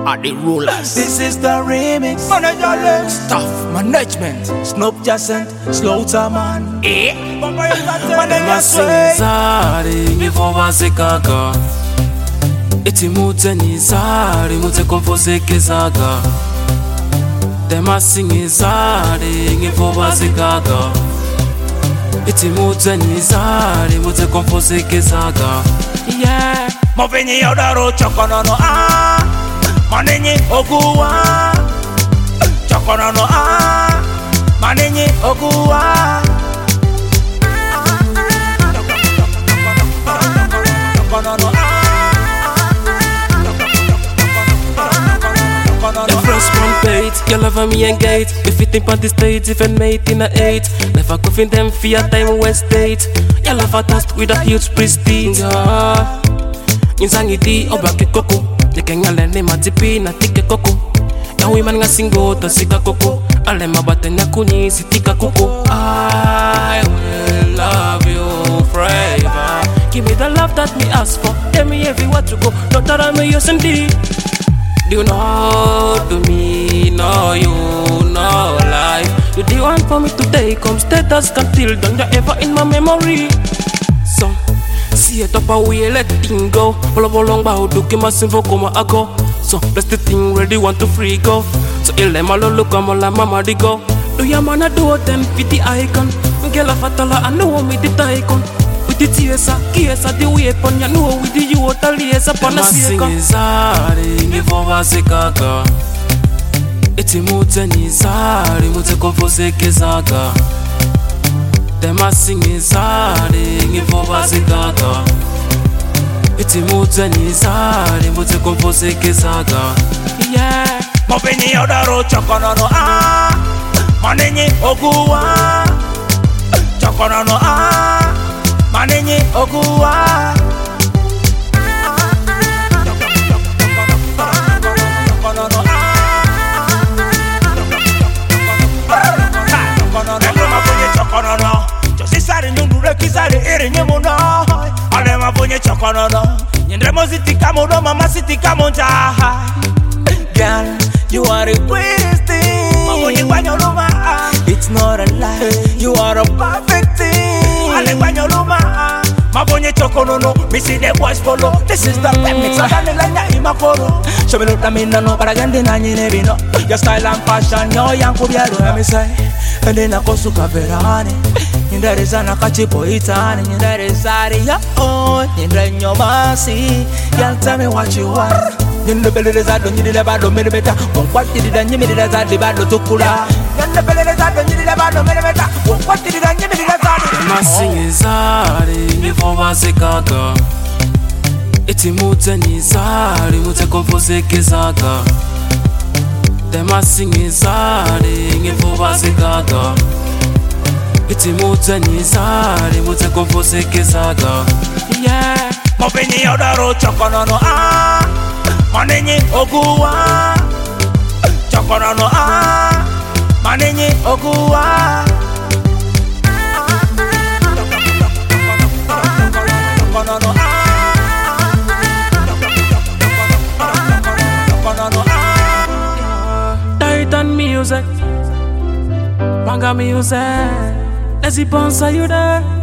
are the rulers. This is the remix. Manager staff management. Snoop Jacent, Slaughter man. Dem singizari ngivova zekaga. Iti mute nizari mute konfose kezaga. Dem singizari ngivova zekaga. Iti mute nizari mute konfose kezaga. Yeah. Movenyi yaudaro chokonono manenyi oguwa. Chokonono manenyi oguwa. The first one paid, you love me engage. If you think on the stage, even made in a 8. Never coughing them for your time West State. You love a task with a huge prestige. Inzangiti obake koko. Nekenya lene matipi na tike koko. Ya women nga singo to sika koko. Ale mabate na kuni sitika koko. I will love you forever. Give me the love that me ask for. Tell me everywhere to go. Not that I'm a yes indeed. Do you know to me, no you, no life. You the one for me today, come status can till done you ever in my memory. So, see it up away, let thing go. Follow along bow, do keep my simple come ago. So, bless the thing ready, want to free go. So, ile malo look, I'm all mama di go. Do ya mana do them fit the icon? Girl of fatala, I know me the icon. The tears are the weapon, you know with the youth a laser upon a seeker. Singizari ngivova zekaga. Iti mute nizari mute konfose kezaga. Dem singizari ngivova zekaga. Iti mute nizari mute konfose kezaga. Yeah. Movenyi yaudaro chokonono manenyi oguwa. Chokonono manenyi oguwa. Chokonono josisari nundure kisari iri nyemuno. Ale mavunye chokonono nyendremo sitika mudo mama sitika monja. Girl, you are the greatest thing. Mavunye kwanyoluma. It's not a lie, you are a perfect thing. Ale kwanyoluma. Mavunye chokonono, me see the boys follow. This is the remix, I can't let ya imakoro. Show me look at me no, but I can't deny you never know. Your style and fashion, your young kubiaro, let me say. And then I go to Caverani. In that is an akachipo itani. In that is Ari, in the Nyomasi. Y'all tell me what you want. In the belly is I don't need a bad millimeter. What did it and you made it as I did bad to Kula? In the belly is I don't need a bad millimeter. What did it and you made it as I did? My singizari ngivova zekaga. Iti mute nizari mute konfose kezaga. Dem singizari ngivova zekaga. Iti mute nizari mute konfose kezaga. Yeah. Movenyi yaudaro chokonono manenyi oguwa. Chokonono manenyi oguwa. Chokonono Titan music, manga music. Let's see, you there.